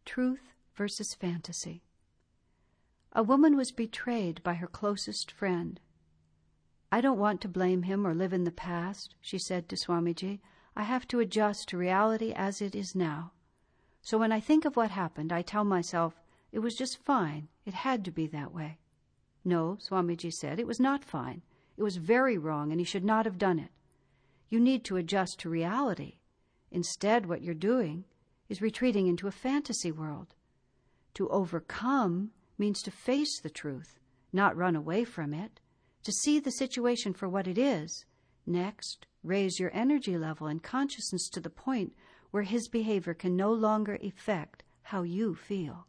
Truth versus fantasy. A woman was betrayed by her closest friend. "I don't want to blame him or live in the past," she said to Swamiji. "I have to adjust to reality as it is now. So when I think of what happened, I tell myself, it was just fine. It had to be that way." "No," Swamiji said, "it was not fine. It was very wrong, and he should not have done it. You need to adjust to reality. Instead, what you're doing is retreating into a fantasy world. To overcome means to face the truth, not run away from it, to see the situation for what it is. Next, raise your energy level and consciousness to the point where his behavior can no longer affect how you feel."